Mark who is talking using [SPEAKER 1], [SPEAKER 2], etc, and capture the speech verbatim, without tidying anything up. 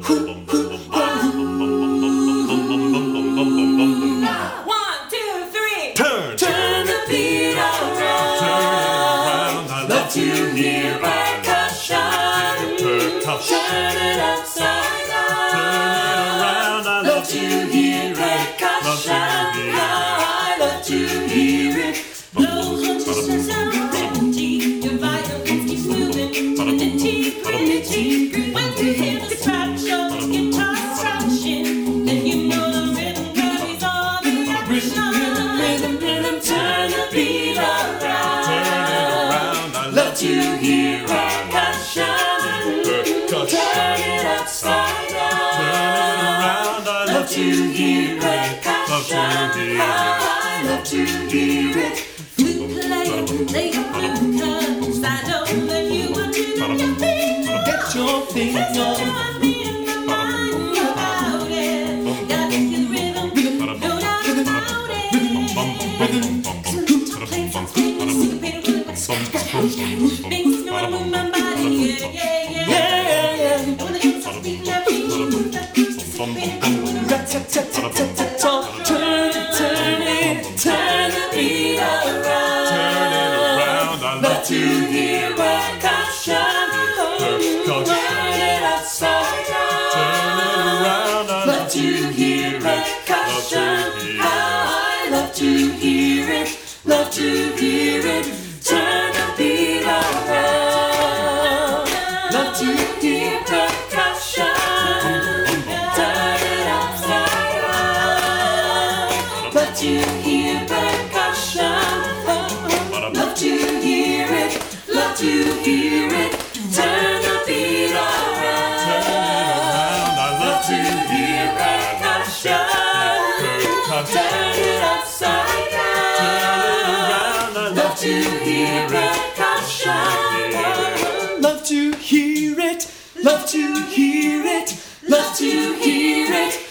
[SPEAKER 1] One, two, three.
[SPEAKER 2] Turn,
[SPEAKER 1] Turn the beat around.
[SPEAKER 2] turn it around. I love
[SPEAKER 1] To hear percussion.
[SPEAKER 2] percussion.
[SPEAKER 1] Turn it upside down.
[SPEAKER 2] Turn it around. I love
[SPEAKER 1] To hear percussion. I love to hear it. Blows on the sense of rhythm. Your violence keeps moving. Unity, unity. When you hear the scratch of the guitar scratching, then you know the rhythm carries all the action. Rhythm, rhythm, turn the beat around.
[SPEAKER 2] Turn it around. I
[SPEAKER 1] Love to hear percussion.
[SPEAKER 2] percussion.
[SPEAKER 1] Turn it upside down.
[SPEAKER 2] Turn it around. I
[SPEAKER 1] Love to hear
[SPEAKER 2] Love
[SPEAKER 1] percussion.
[SPEAKER 2] to hear it.
[SPEAKER 1] I love to hear it. Flute player, play your flute, 'cause I know that you want to get your feet.
[SPEAKER 3] Get your thing
[SPEAKER 1] That's
[SPEAKER 3] on.
[SPEAKER 1] what me in my mind about it. Got to hear the rhythm, no doubt about it. Some play some things, syncopated with like makes me wanna move my body, yeah, yeah, yeah.
[SPEAKER 3] Yeah.
[SPEAKER 1] And when the drums start beating, that beat, that beat,
[SPEAKER 3] Rat-tat-tat-tat-tat-tat. Turn it, turn it,
[SPEAKER 1] turn the beat around.
[SPEAKER 2] Turn it around. I love
[SPEAKER 1] To hear percussion,
[SPEAKER 2] percussion.
[SPEAKER 1] turn it upside down.
[SPEAKER 2] Turn it around. I
[SPEAKER 1] Love to hear percussion. I love to hear it. Love to hear it. Turn the beat around. Love to hear percussion. Turn it upside down. Love to hear percussion. Love to hear it. Love to hear it. Turn the beat around.
[SPEAKER 2] I love
[SPEAKER 1] To hear percussion. Turn it upside down. Love to hear percussion.
[SPEAKER 3] love to hear it, love to hear it, love to hear it.